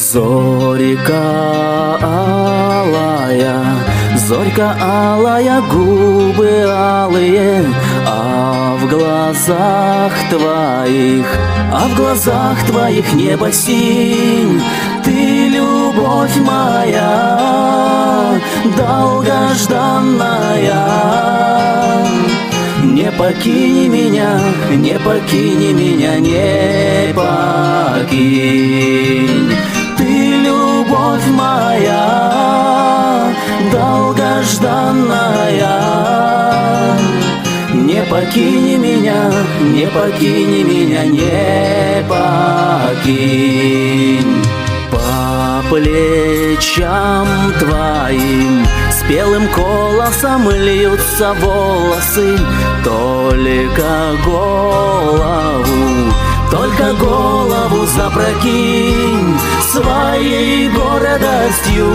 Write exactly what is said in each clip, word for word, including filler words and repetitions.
Зорька алая, зорька алая, губы алые, а в глазах твоих, а в глазах твоих небо синь. Ты любовь моя, долгожданная. Не покини меня, не покини меня, не покинь. Ты любовь моя, долгожданная. Не покини меня, не покини меня, не покинь. По плечам твоим спелым колосом льются волосы. Только голову, только голову запрокинь своей гордостью,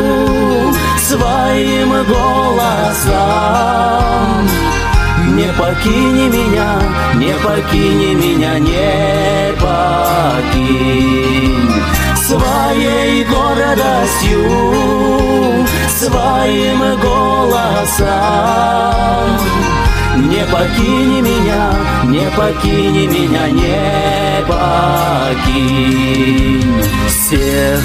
своим голосом. Не покини меня, не покини меня, не покинь своей гордостью, своим голосом. Не покини меня, не покини меня, не покинь. Всех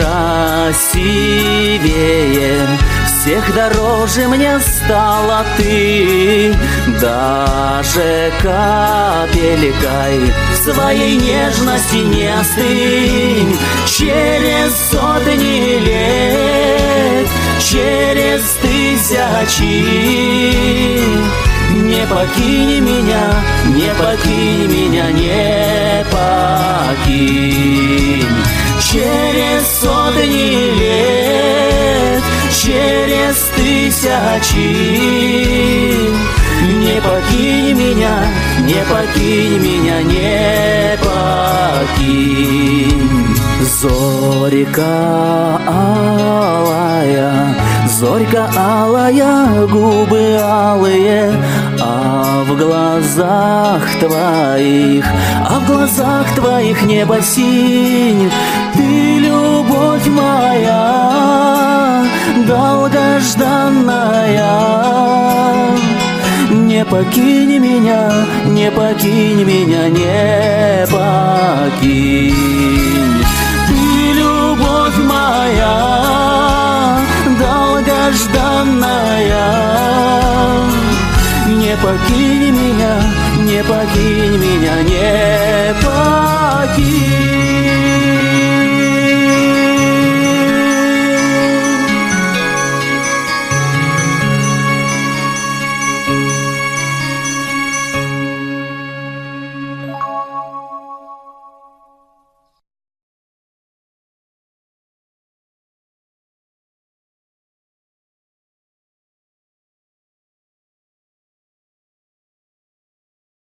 красивее, всех дороже мне стала ты. Даже капелькой своей нежности не остынь. Через сотни лет, через тысячи, не покини меня, не покини меня, не покинь. Через сотни лет, через тысячи, не покинь меня, не покинь меня, не покинь. Зорька алая, зорька алая, губы алые, а в глазах твоих, а в глазах твоих небо синь. Ты любовь моя, долгожданная. Не покинь меня, не покинь меня, не покинь. Ты любовь моя, долгожданная. Не покинь меня, не покинь меня,